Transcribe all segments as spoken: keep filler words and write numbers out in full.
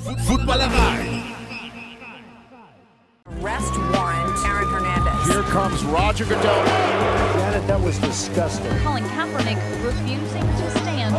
Footballerei. Arrest warrant, Aaron Hernandez. Here comes Roger Goodell. Janet, that was disgusting. Colin Kaepernick refusing to stand.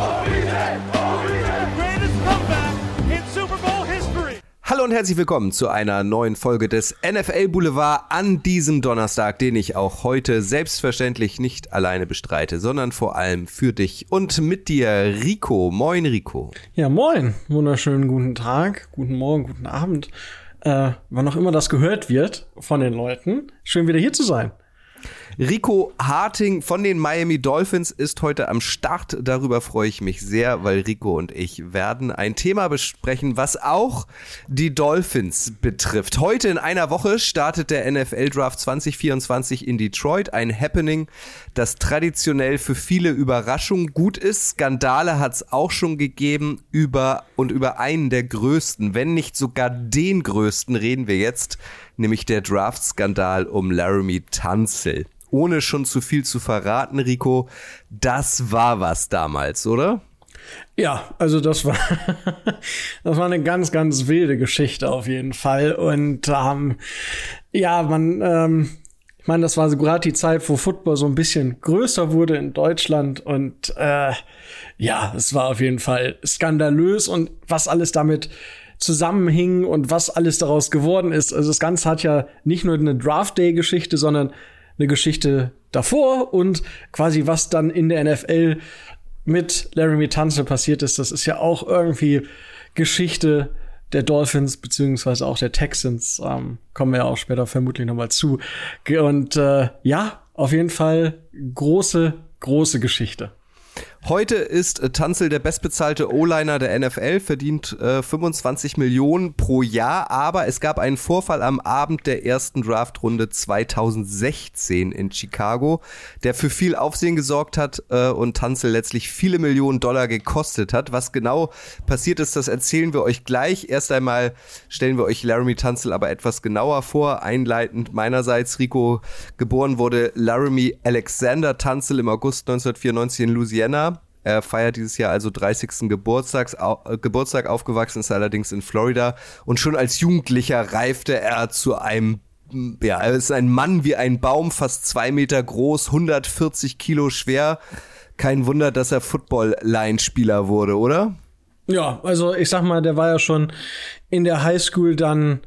Greatest comeback in Super Bowl history. Hallo und herzlich willkommen zu einer neuen Folge des N F L Boulevard an diesem Donnerstag, den ich auch heute selbstverständlich nicht alleine bestreite, sondern vor allem für dich und mit dir, Rico. Moin, Rico. Ja, moin. Wunderschönen guten Tag, guten Morgen, guten Abend. Äh, wann auch immer das gehört wird von den Leuten. Schön wieder hier zu sein. Rico Harting von den Miami Dolphins ist heute am Start. Darüber freue ich mich sehr, weil Rico und ich werden ein Thema besprechen, was auch die Dolphins betrifft. Heute in einer Woche startet der N F L-Draft zwanzig vierundzwanzig in Detroit. Ein Happening, das traditionell für viele Überraschung gut ist. Skandale hat es auch schon gegeben. Über und über einen der größten, wenn nicht sogar den größten, reden wir jetzt, nämlich der Draft-Skandal um Laremy Tunsil. Ohne schon zu viel zu verraten, Rico, das war was damals, oder? Ja, also das war das war eine ganz, ganz wilde Geschichte auf jeden Fall. Und ähm, ja, man, ähm, ich meine, das war so gerade die Zeit, wo Football so ein bisschen größer wurde in Deutschland. Und äh, ja, es war auf jeden Fall skandalös und was alles damit zusammenhing und was alles daraus geworden ist. Also das Ganze hat ja nicht nur eine Draft-Day-Geschichte, sondern eine Geschichte davor und quasi was dann in der N F L mit Laremy Tunsil passiert ist. Das ist ja auch irgendwie Geschichte der Dolphins beziehungsweise auch der Texans. Ähm, kommen wir ja auch später vermutlich noch mal zu. Und äh, ja, auf jeden Fall große, große Geschichte. Heute ist äh, Tunsil der bestbezahlte O-Liner der N F L, verdient äh, fünfundzwanzig Millionen pro Jahr, aber es gab einen Vorfall am Abend der ersten Draftrunde zweitausendsechzehn in Chicago, der für viel Aufsehen gesorgt hat äh, und Tunsil letztlich viele Millionen Dollar gekostet hat. Was genau passiert ist, das erzählen wir euch gleich. Erst einmal stellen wir euch Laremy Tunsil aber etwas genauer vor. Einleitend meinerseits, Rico, geboren wurde Laremy Alexander Tunsil im August neunzehnhundertvierundneunzig in Louisiana. Er feiert dieses Jahr also dreißigsten Geburtstags, au, äh, Geburtstag, aufgewachsen ist er allerdings in Florida und schon als Jugendlicher reifte er zu einem, ja, er ist ein Mann wie ein Baum, fast zwei Meter groß, hundertvierzig Kilo schwer. Kein Wunder, dass er Football-Line-Spieler wurde, oder? Ja, also ich sag mal, der war ja schon in der Highschool dann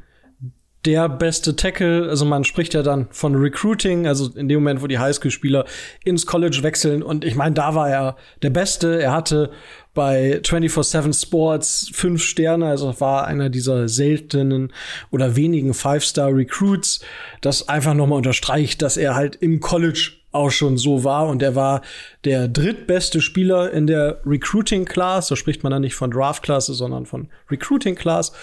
der beste Tackle, also man spricht ja dann von Recruiting, also in dem Moment, wo die Highschool-Spieler ins College wechseln. Und ich meine, da war er der Beste. Er hatte bei vierundzwanzig sieben Sports fünf Sterne, also war einer dieser seltenen oder wenigen Five-Star-Recruits, das einfach nochmal unterstreicht, dass er halt im College auch schon so war. Und er war der drittbeste Spieler in der Recruiting-Class. Da spricht man dann nicht von Draft-Klasse, sondern von Recruiting-Class.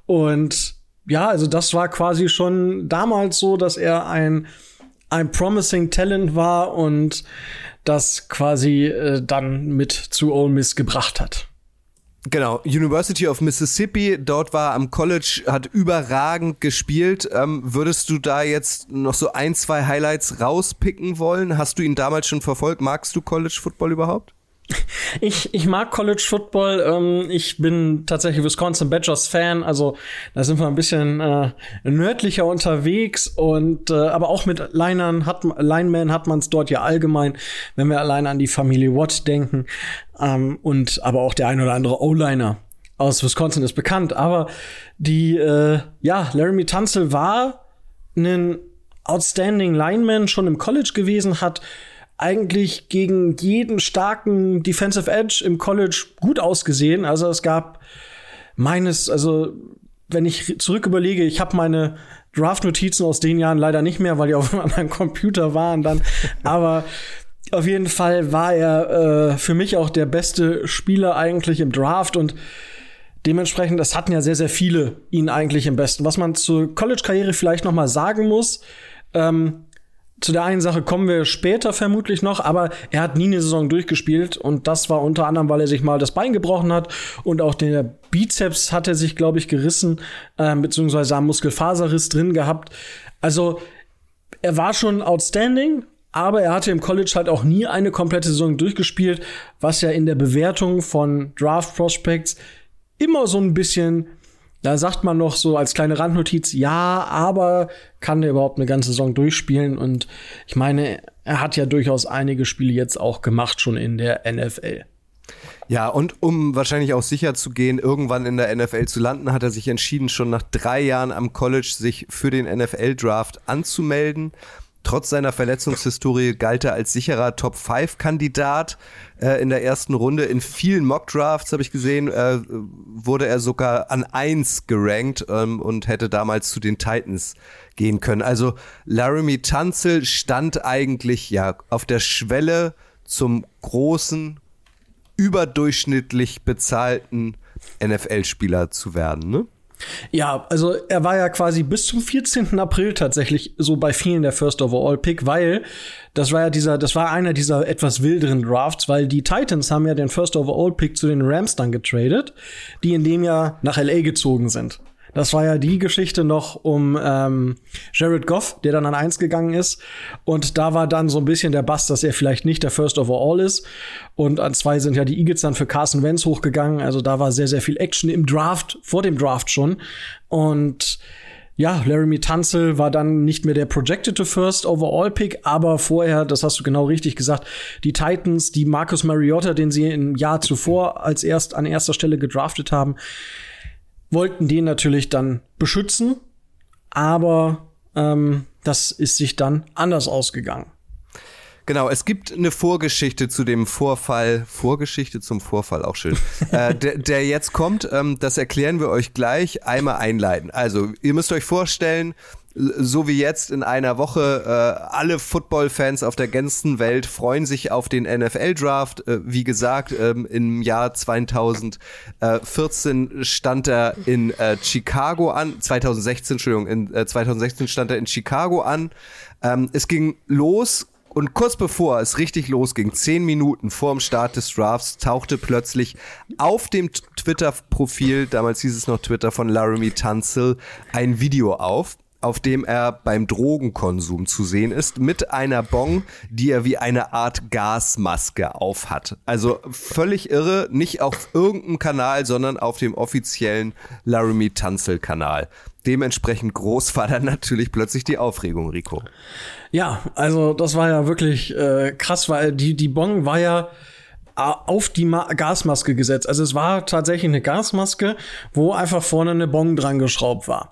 Und ja, also das war quasi schon damals so, dass er ein ein promising Talent war und das quasi äh, dann mit zu Ole Miss gebracht hat. Genau, University of Mississippi, dort war am College, hat überragend gespielt. Ähm, würdest du da jetzt noch so ein, zwei Highlights rauspicken wollen? Hast du ihn damals schon verfolgt? Magst du College Football überhaupt? Ich, ich mag College Football. Ähm, ich bin tatsächlich Wisconsin Badgers Fan. Also da sind wir ein bisschen äh, nördlicher unterwegs. Und äh, aber auch mit Linern hat Linemen hat man es dort ja allgemein, wenn wir allein an die Familie Watt denken. Ähm, und aber auch der ein oder andere O-Liner aus Wisconsin ist bekannt. Aber die äh, ja Laremy Tunsil war ein outstanding Lineman schon im College gewesen, hat eigentlich gegen jeden starken Defensive Edge im College gut ausgesehen. Also es gab meines, also wenn ich zurück überlege, ich habe meine Draft-Notizen aus den Jahren leider nicht mehr, weil die auf einem anderen Computer waren dann. Aber auf jeden Fall war er äh, für mich auch der beste Spieler eigentlich im Draft und dementsprechend, das hatten ja sehr, sehr viele ihn eigentlich im Besten. Was man zur College-Karriere vielleicht noch mal sagen muss, ähm, zu der einen Sache kommen wir später vermutlich noch, aber er hat nie eine Saison durchgespielt und das war unter anderem, weil er sich mal das Bein gebrochen hat und auch der Bizeps hat er sich, glaube ich, gerissen, äh, beziehungsweise am Muskelfaserriss drin gehabt. Also er war schon outstanding, aber er hatte im College halt auch nie eine komplette Saison durchgespielt, was ja in der Bewertung von Draft Prospects immer so ein bisschen Da sagt man noch so als kleine Randnotiz, ja, aber kann der überhaupt eine ganze Saison durchspielen? Und ich meine, er hat ja durchaus einige Spiele jetzt auch gemacht, schon in der N F L. Ja, und um wahrscheinlich auch sicher zu gehen, irgendwann in der N F L zu landen, hat er sich entschieden, schon nach drei Jahren am College sich für den N F L-Draft anzumelden. Trotz seiner Verletzungshistorie galt er als sicherer Top fünf Kandidat äh, in der ersten Runde. In vielen Mock-Drafts, habe ich gesehen, äh, wurde er sogar an eins gerankt ähm, und hätte damals zu den Titans gehen können. Also Laremy Tunsil stand eigentlich ja auf der Schwelle zum großen, überdurchschnittlich bezahlten N F L-Spieler zu werden, ne? Ja, also er war ja quasi bis zum vierzehnten April tatsächlich so bei vielen der First Overall Pick, weil das war ja dieser, das war einer dieser etwas wilderen Drafts, weil die Titans haben ja den First Overall Pick zu den Rams dann getradet, die in dem Jahr nach L A gezogen sind. Das war ja die Geschichte noch um ähm, Jared Goff, der dann an eins gegangen ist. Und da war dann so ein bisschen der Bass, dass er vielleicht nicht der First Overall ist. Und an zwei sind ja die Eagles dann für Carson Wentz hochgegangen. Also da war sehr, sehr viel Action im Draft, vor dem Draft schon. Und ja, Laremy Tunsil war dann nicht mehr der projected First Overall Pick, aber vorher, das hast du genau richtig gesagt, die Titans, die Marcus Mariota, den sie im Jahr zuvor als erst an erster Stelle gedraftet haben, wollten den natürlich dann beschützen, aber ähm, das ist sich dann anders ausgegangen. Genau, es gibt eine Vorgeschichte zu dem Vorfall, Vorgeschichte zum Vorfall, auch schön, äh, der, der jetzt kommt, ähm, das erklären wir euch gleich, einmal einleiten. Also, ihr müsst euch vorstellen, so wie jetzt in einer Woche, äh, alle Football-Fans auf der ganzen Welt freuen sich auf den N F L-Draft. Äh, wie gesagt, ähm, im Jahr zweitausendvierzehn stand er in äh, Chicago an, zweitausendsechzehn, Entschuldigung, in äh, zweitausendsechzehn stand er in Chicago an. Ähm, es ging los und kurz bevor es richtig losging, zehn Minuten vor dem Start des Drafts, tauchte plötzlich auf dem Twitter-Profil, damals hieß es noch Twitter, von Laremy Tunsil, ein Video auf, auf dem er beim Drogenkonsum zu sehen ist, mit einer Bong, die er wie eine Art Gasmaske aufhat. Also völlig irre, nicht auf irgendeinem Kanal, sondern auf dem offiziellen Laremy Tunsil-Kanal. Dementsprechend groß war dann natürlich plötzlich die Aufregung, Rico. Ja, also das war ja wirklich äh, krass, weil die, die Bong war ja auf die Ma- Gasmaske gesetzt. Also es war tatsächlich eine Gasmaske, wo einfach vorne eine Bong dran geschraubt war.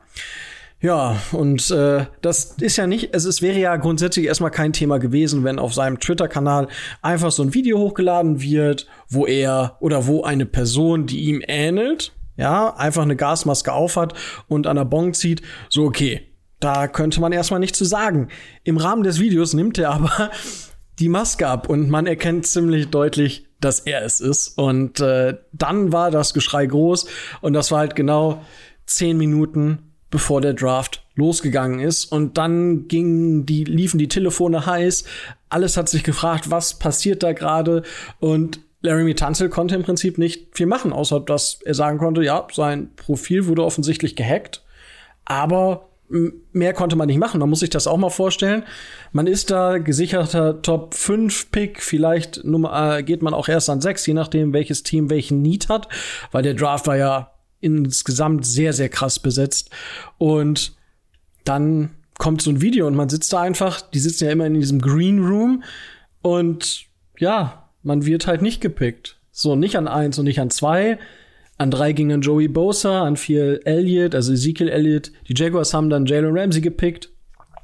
Ja, und äh, das ist ja nicht, also es wäre ja grundsätzlich erstmal kein Thema gewesen, wenn auf seinem Twitter-Kanal einfach so ein Video hochgeladen wird, wo er oder wo eine Person, die ihm ähnelt, ja, einfach eine Gasmaske aufhat und an der Bong zieht, so okay, da könnte man erstmal nichts zu sagen. Im Rahmen des Videos nimmt er aber die Maske ab und man erkennt ziemlich deutlich, dass er es ist. Und äh, dann war das Geschrei groß und das war halt genau zehn Minuten bevor der Draft losgegangen ist. Und dann gingen die, liefen die Telefone heiß. Alles hat sich gefragt, was passiert da gerade? Und Laremy Tunsil konnte im Prinzip nicht viel machen, außer dass er sagen konnte, ja, sein Profil wurde offensichtlich gehackt. Aber mehr konnte man nicht machen. Man muss sich das auch mal vorstellen. Man ist da gesicherter Top fünf Pick. Vielleicht Nummer, äh, geht man auch erst an sechs, je nachdem, welches Team welchen Need hat. Weil der Draft war ja insgesamt sehr, sehr krass besetzt. Und dann kommt so ein Video und man sitzt da einfach, die sitzen ja immer in diesem Green Room und ja, man wird halt nicht gepickt. So, nicht an eins und nicht an zwei. An drei ging dann Joey Bosa, an vier Elliott, also Ezekiel Elliott. Die Jaguars haben dann Jalen Ramsey gepickt.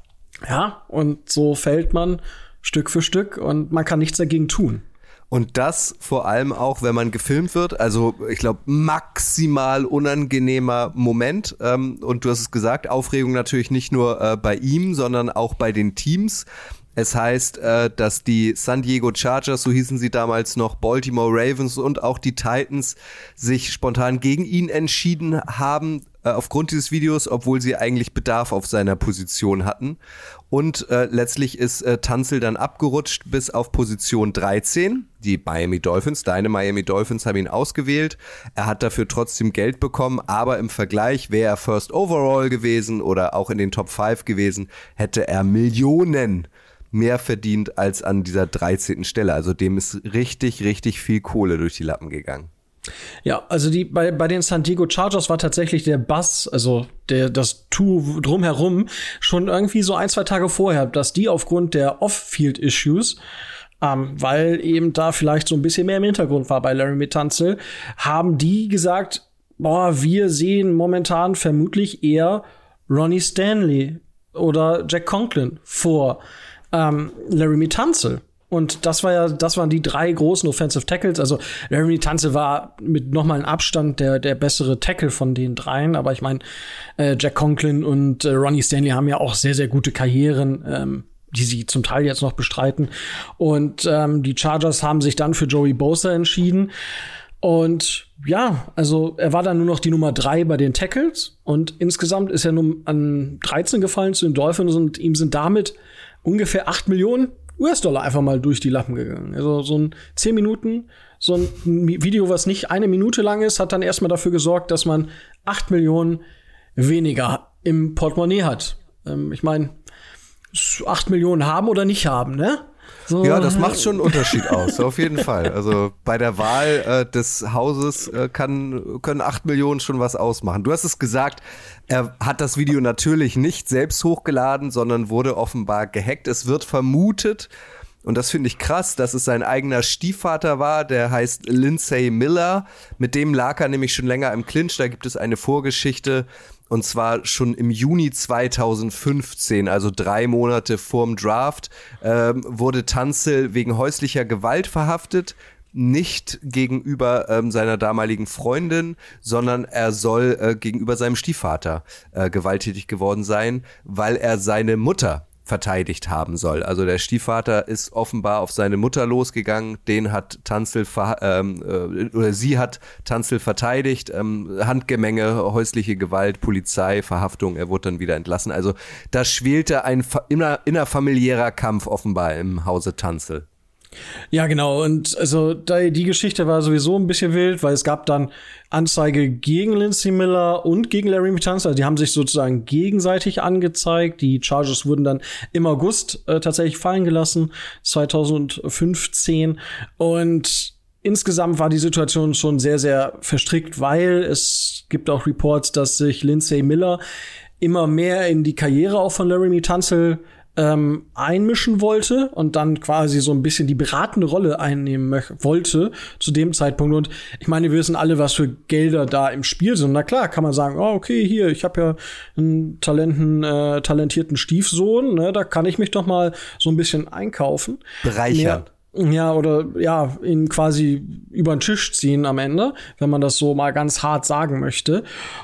Ja, und so fällt man Stück für Stück und man kann nichts dagegen tun. Und das vor allem auch, wenn man gefilmt wird. Also ich glaube, maximal unangenehmer Moment. Ähm, und du hast es gesagt, Aufregung natürlich nicht nur äh, bei ihm, sondern auch bei den Teams. Es heißt, äh, dass die San Diego Chargers, so hießen sie damals noch, Baltimore Ravens und auch die Titans sich spontan gegen ihn entschieden haben, äh, aufgrund dieses Videos, obwohl sie eigentlich Bedarf auf seiner Position hatten. Und äh, letztlich ist äh, Tunsil dann abgerutscht bis auf Position dreizehn. Die Miami Dolphins, deine Miami Dolphins haben ihn ausgewählt. Er hat dafür trotzdem Geld bekommen, aber im Vergleich wäre er First Overall gewesen oder auch in den Top fünf gewesen, hätte er Millionen mehr verdient als an dieser dreizehnten Stelle. Also dem ist richtig, richtig viel Kohle durch die Lappen gegangen. Ja, also die bei bei den San Diego Chargers war tatsächlich der Buzz, also der das Tu drumherum schon irgendwie so ein, zwei Tage vorher, dass die aufgrund der Off-Field-Issues, ähm, weil eben da vielleicht so ein bisschen mehr im Hintergrund war bei Laremy Tunsil, haben die gesagt, boah, wir sehen momentan vermutlich eher Ronnie Stanley oder Jack Conklin vor ähm, Laremy Tunsil. Und das war ja, das waren die drei großen Offensive Tackles. Also Laremy Tunsil war mit nochmal einem Abstand der der bessere Tackle von den dreien. Aber ich meine, äh, Jack Conklin und äh, Ronnie Stanley haben ja auch sehr, sehr gute Karrieren, ähm, die sie zum Teil jetzt noch bestreiten. Und ähm, die Chargers haben sich dann für Joey Bosa entschieden. Und ja, also er war dann nur noch die Nummer drei bei den Tackles. Und insgesamt ist er nur an dreizehn gefallen zu den Dolphins. Und ihm sind damit ungefähr acht Millionen U S-Dollar einfach mal durch die Lappen gegangen. Also so ein zehn Minuten, so ein Video, was nicht eine Minute lang ist, hat dann erstmal dafür gesorgt, dass man acht Millionen weniger im Portemonnaie hat. Ähm, ich meine, acht Millionen haben oder nicht haben, ne? So. Ja, das macht schon einen Unterschied aus, auf jeden Fall. Also bei der Wahl äh, des Hauses äh, kann, können acht Millionen schon was ausmachen. Du hast es gesagt, er hat das Video natürlich nicht selbst hochgeladen, sondern wurde offenbar gehackt. Es wird vermutet, und das finde ich krass, dass es sein eigener Stiefvater war, der heißt Lindsey Miller. Mit dem lag er nämlich schon länger im Clinch, da gibt es eine Vorgeschichte. Und zwar schon im Juni zweitausendfünfzehn, also drei Monate vorm Draft, ähm, wurde Tunsil wegen häuslicher Gewalt verhaftet. Nicht gegenüber ähm, seiner damaligen Freundin, sondern er soll äh, gegenüber seinem Stiefvater äh, gewalttätig geworden sein, weil er seine Mutter verteidigt haben soll. Also der Stiefvater ist offenbar auf seine Mutter losgegangen, den hat Tunsil ver- ähm, äh, oder sie hat Tunsil verteidigt, ähm, Handgemenge, häusliche Gewalt, Polizei, Verhaftung, er wurde dann wieder entlassen. Also da schwelte ein fa- inner, innerfamiliärer Kampf offenbar im Hause Tunsil. Ja, genau. Und also da, die Geschichte war sowieso ein bisschen wild, weil es gab dann Anzeige gegen Lindsey Miller und gegen Laremy Tunsil. Also die haben sich sozusagen gegenseitig angezeigt. Die Chargers wurden dann im August äh, tatsächlich fallen gelassen, zweitausendfünfzehn. Und insgesamt war die Situation schon sehr, sehr verstrickt, weil es gibt auch Reports, dass sich Lindsey Miller immer mehr in die Karriere auch von Laremy Tunsil Ähm, einmischen wollte und dann quasi so ein bisschen die beratende Rolle einnehmen mö- wollte zu dem Zeitpunkt. Und ich meine, wir wissen alle, was für Gelder da im Spiel sind. Na klar, kann man sagen, oh, okay, hier, ich habe ja einen talenten, äh, talentierten Stiefsohn, ne, da kann ich mich doch mal so ein bisschen einkaufen. Bereichern. Ja, ja, oder ja, ihn quasi über den Tisch ziehen am Ende, wenn man das so mal ganz hart sagen möchte.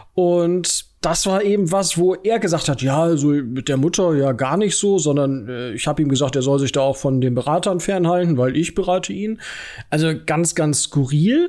Und das war eben was, wo er gesagt hat, ja, also mit der Mutter ja gar nicht so, sondern äh, ich habe ihm gesagt, er soll sich da auch von den Beratern fernhalten, weil ich berate ihn. Also ganz, ganz skurril.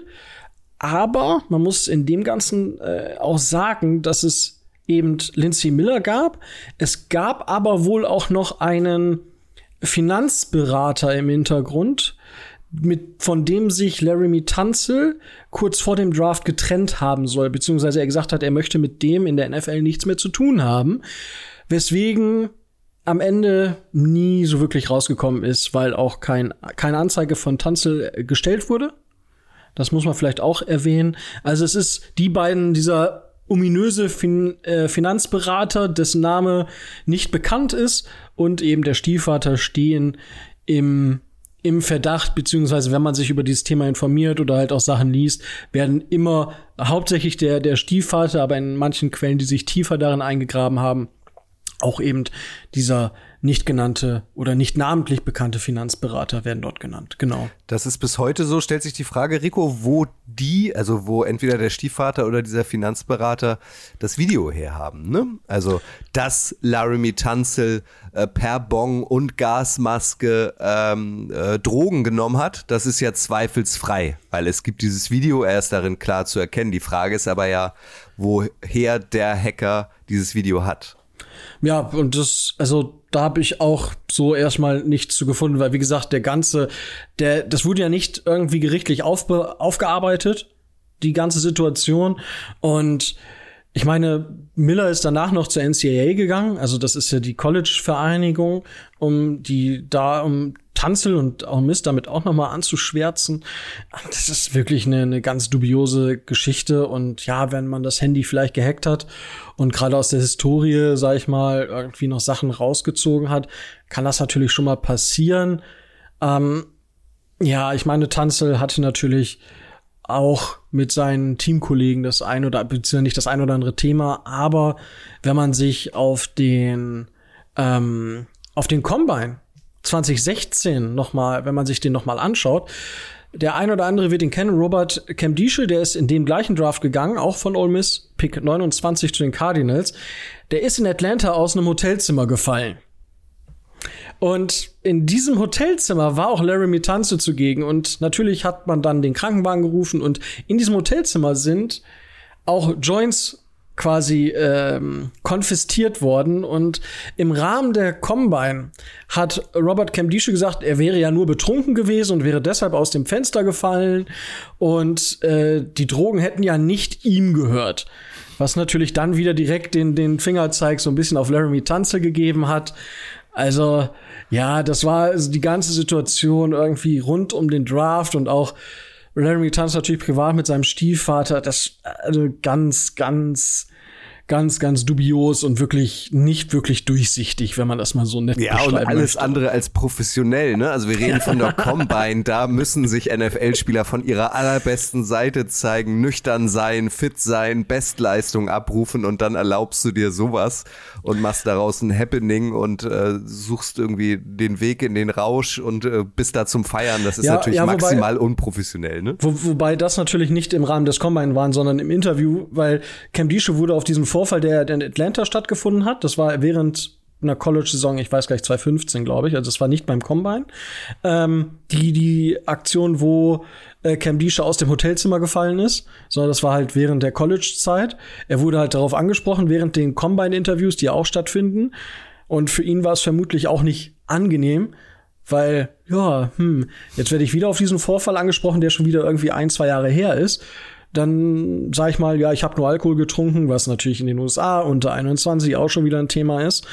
Aber man muss in dem Ganzen äh, auch sagen, dass es eben Lindsey Miller gab. Es gab aber wohl auch noch einen Finanzberater im Hintergrund, mit, von dem sich Laremy Tunsil kurz vor dem Draft getrennt haben soll, beziehungsweise er gesagt hat, er möchte mit dem in der N F L nichts mehr zu tun haben, weswegen am Ende nie so wirklich rausgekommen ist, weil auch kein, keine Anzeige von Tunsil gestellt wurde. Das muss man vielleicht auch erwähnen. Also es ist die beiden, dieser ominöse fin- äh, Finanzberater, dessen Name nicht bekannt ist, und eben der Stiefvater stehen im im Verdacht, beziehungsweise wenn man sich über dieses Thema informiert oder halt auch Sachen liest, werden immer hauptsächlich der, der Stiefvater, aber in manchen Quellen, die sich tiefer darin eingegraben haben, auch eben dieser nicht genannte oder nicht namentlich bekannte Finanzberater werden dort genannt. Genau. Das ist bis heute so. Stellt sich die Frage, Rico, wo die, also wo entweder der Stiefvater oder dieser Finanzberater das Video herhaben, ne? Also, dass Laremy Tunsil äh, per Bong und Gasmaske ähm, äh, Drogen genommen hat, das ist ja zweifelsfrei, weil es gibt dieses Video, er ist darin klar zu erkennen. Die Frage ist aber ja, woher der Hacker dieses Video hat. Ja, und das, also da habe ich auch so erstmal nichts zu gefunden, weil wie gesagt, der ganze, der, das wurde ja nicht irgendwie gerichtlich aufbe- aufgearbeitet, die ganze Situation. Und ich meine, Miller ist danach noch zur N C A A gegangen, also das ist ja die College-Vereinigung, um die da um Tunsil und auch Mist damit auch noch mal anzuschwärzen. Das ist wirklich eine, eine ganz dubiose Geschichte. Und ja, wenn man das Handy vielleicht gehackt hat und gerade aus der Historie, sag ich mal, irgendwie noch Sachen rausgezogen hat, kann das natürlich schon mal passieren. Ähm, ja, ich meine, Tunsil hatte natürlich auch mit seinen Teamkollegen das ein oder beziehungsweise nicht das ein oder andere Thema, aber wenn man sich auf den ähm, auf den Combine zwanzig sechzehn noch mal, wenn man sich den noch mal anschaut, der ein oder andere wird ihn kennen, Robert Camdische, der ist in dem gleichen Draft gegangen, auch von Ole Miss, Pick neunundzwanzig zu den Cardinals. Der ist in Atlanta aus einem Hotelzimmer gefallen. Und in diesem Hotelzimmer war auch Laremy Tunsil zugegen. Und natürlich hat man dann den Krankenwagen gerufen. Und in diesem Hotelzimmer sind auch Joints quasi ähm, konfisziert worden. Und im Rahmen der Combine hat Robert Camdische gesagt, er wäre ja nur betrunken gewesen und wäre deshalb aus dem Fenster gefallen. Und äh, die Drogen hätten ja nicht ihm gehört. Was natürlich dann wieder direkt den, den Fingerzeig so ein bisschen auf Laremy Tunsil gegeben hat. Also, ja, das war also die ganze Situation irgendwie rund um den Draft und auch Laremy Tunsil natürlich privat mit seinem Stiefvater. Das also ganz, ganz, ganz, ganz dubios und wirklich nicht wirklich durchsichtig, wenn man das mal so nett ja, beschreiben und alles möchte. andere als professionell, ne? Also wir reden von der Combine, da müssen sich N F L-Spieler von ihrer allerbesten Seite zeigen, nüchtern sein, fit sein, Bestleistung abrufen und dann erlaubst du dir sowas und machst daraus ein Happening und äh, suchst irgendwie den Weg in den Rausch und äh, bist da zum Feiern. Das ist ja, natürlich ja, wobei, maximal unprofessionell, ne? Wo, wobei das natürlich nicht im Rahmen des Combine waren, sondern im Interview, weil Camdische wurde auf diesen Vorfall, der in Atlanta stattgefunden hat, das war während einer College-Saison, ich weiß gar nicht, zwanzig fünfzehn, glaube ich, also das war nicht beim Combine, ähm, die, die Aktion, wo äh, Camdische aus dem Hotelzimmer gefallen ist, sondern das war halt während der College-Zeit. Er wurde halt darauf angesprochen, während den Combine-Interviews, die ja auch stattfinden, und für ihn war es vermutlich auch nicht angenehm, weil, ja, hm, jetzt werde ich wieder auf diesen Vorfall angesprochen, der schon wieder irgendwie ein, zwei Jahre her ist. Dann sag ich mal, ja, ich habe nur Alkohol getrunken, was natürlich in den U S A unter einundzwanzig auch schon wieder ein Thema ist.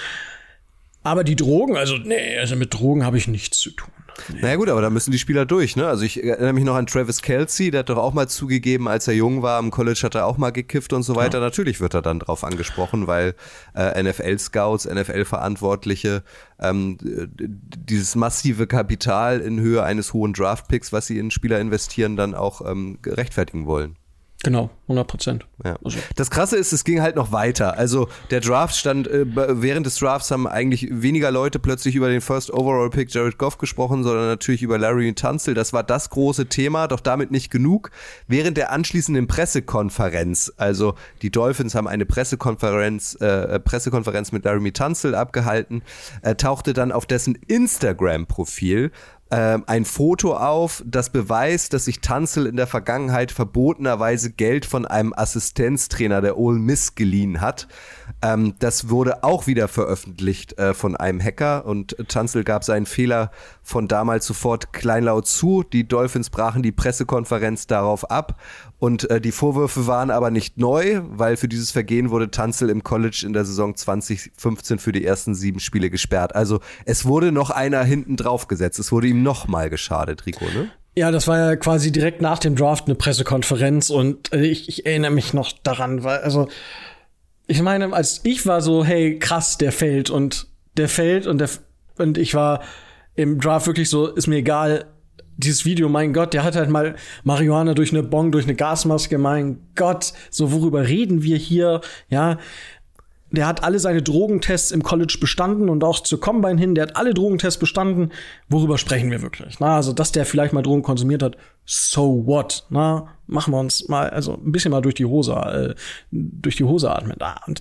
Aber die Drogen, also nee, also mit Drogen habe ich nichts zu tun. Nee. Naja gut, aber da müssen die Spieler durch, ne? Also ich erinnere mich noch an Travis Kelce, der hat doch auch mal zugegeben, als er jung war, am College hat er auch mal gekifft und so weiter. Ja. Natürlich wird er dann drauf angesprochen, weil äh, N F L-Scouts, N F L-Verantwortliche ähm, dieses massive Kapital in Höhe eines hohen Draft-Picks, was sie in Spieler investieren, dann auch ähm, rechtfertigen wollen. Genau, hundert Prozent. Ja. Das Krasse ist, es ging halt noch weiter. Also der Draft stand, äh, während des Drafts haben eigentlich weniger Leute plötzlich über den First Overall Pick Jared Goff gesprochen, sondern natürlich über Laremy Tunsil. Das war das große Thema, doch damit nicht genug. Während der anschließenden Pressekonferenz, also die Dolphins haben eine Pressekonferenz, äh, Pressekonferenz mit Laremy Tunsil abgehalten, äh, tauchte dann auf dessen Instagram-Profil ein Foto auf, das beweist, dass sich Tunsil in der Vergangenheit verbotenerweise Geld von einem Assistenztrainer der Ole Miss geliehen hat. Ähm, das wurde auch wieder veröffentlicht äh, von einem Hacker und Tunsil gab seinen Fehler von damals sofort kleinlaut zu. Die Dolphins brachen die Pressekonferenz darauf ab und äh, die Vorwürfe waren aber nicht neu, weil für dieses Vergehen wurde Tunsil im College in der Saison zwanzig fünfzehn für die ersten sieben Spiele gesperrt. Also es wurde noch einer hinten drauf gesetzt. Es wurde ihm nochmal geschadet, Rico, ne? Ja, das war ja quasi direkt nach dem Draft eine Pressekonferenz und äh, ich, ich erinnere mich noch daran, weil, also, ich meine, als ich war so, hey, krass, der fällt und der fällt und der, und ich war im Draft wirklich so, ist mir egal, dieses Video, mein Gott, der hat halt mal Marihuana durch eine Bong, durch eine Gasmaske, mein Gott, so worüber reden wir hier, ja. Der hat alle seine Drogentests im College bestanden und auch zur Combine hin, der hat alle Drogentests bestanden. Worüber sprechen wir wirklich? Na, also, dass der vielleicht mal Drogen konsumiert hat, so what? Na, machen wir uns mal, also ein bisschen mal durch die Hose, äh, durch die Hose atmen da. Und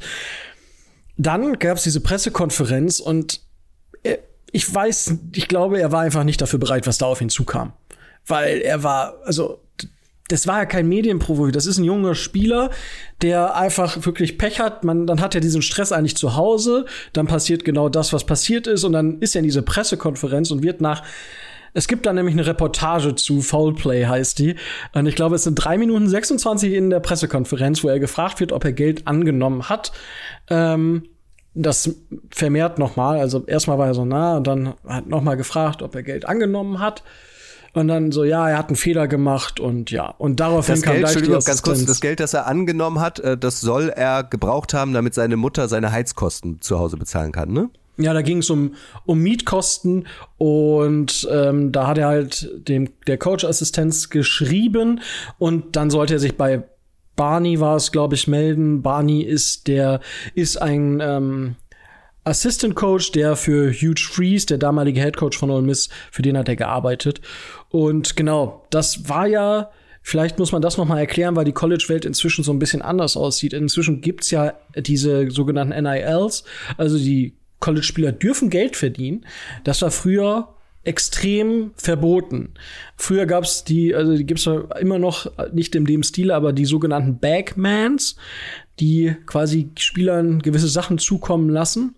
dann gab's diese Pressekonferenz und er, ich weiß, ich glaube, er war einfach nicht dafür bereit, was da auf ihn zukam. Weil er war, also, das war ja kein Medienprofi, das ist ein junger Spieler, der einfach wirklich Pech hat. Man, dann hat er diesen Stress eigentlich zu Hause, dann passiert genau das, was passiert ist und dann ist er in diese Pressekonferenz und wird nach, es gibt da nämlich eine Reportage zu, Foul Play heißt die, und ich glaube, es sind drei Minuten sechsundzwanzig in der Pressekonferenz, wo er gefragt wird, ob er Geld angenommen hat. Ähm, das vermehrt nochmal. Also erstmal war er so nah und dann hat nochmal gefragt, ob er Geld angenommen hat. Und dann so, ja, er hat einen Fehler gemacht und ja. Und daraufhin das kam Geld, gleich die Entschuldigung, ganz kurz, Assistenz. das Geld, das er angenommen hat, äh, das soll er gebraucht haben, damit seine Mutter seine Heizkosten zu Hause bezahlen kann, ne? Ja, da ging es um, um Mietkosten und ähm, da hat er halt dem der Coach-Assistenz geschrieben und dann sollte er sich bei Barney, war es, glaube ich, melden. Barney ist der ist ein ähm, Assistant Coach, der für Hugh Freeze, der damalige Head Coach von Ole Miss, für den hat er gearbeitet. Und genau, das war ja, vielleicht muss man das noch mal erklären, weil die College-Welt inzwischen so ein bisschen anders aussieht. Inzwischen gibt's ja diese sogenannten N I Ls, also die College-Spieler dürfen Geld verdienen. Das war früher extrem verboten. Früher gab's die, also die gibt's immer noch nicht in dem Stil, aber die sogenannten Bagmans, die quasi Spielern gewisse Sachen zukommen lassen.